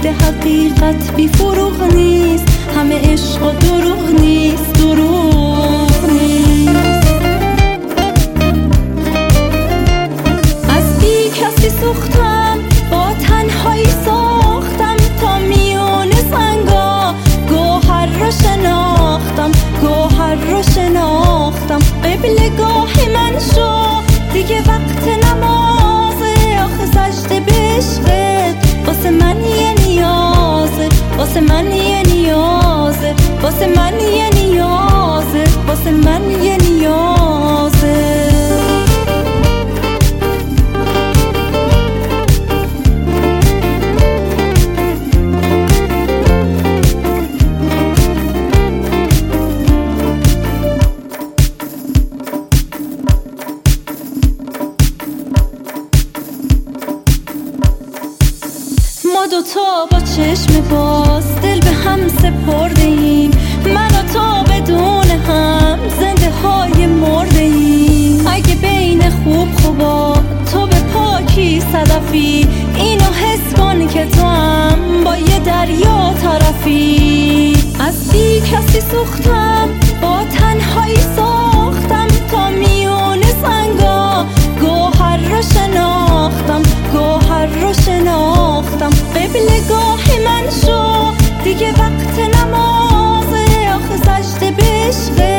شاهد حقیقت بی فروغ نیست، همه عشق و دروغ نیست، دروغ نیست. از بی کسی سوختم، با تنهایی ساختم، تا میون سنگا گوهر رو شناختم، گوهر رو شناختم. قبلگاه من شو، دیگه وقت نمازه، آخه سجده به عشقت واسه من یه نیازه، واسه من یه نیازه، واسه من یه نیازه، واسه من یه نیازه. ما دوتا با چشم باز دل به هم سپرده ایم، من و تو بدون هم زنده های مرده ایم. اگه بین خوبا تو به پاکی صدفی، اینو حس کن که تو هم با یه دریا طرفی. از بی کسی سوختم، با تنهایی ساختم، تا میون سنگا گوهر رو شناختم، گوهر رو شناختم. قبلگاه من شو، دیگه وقت نمازه، آخه سجده به عشقت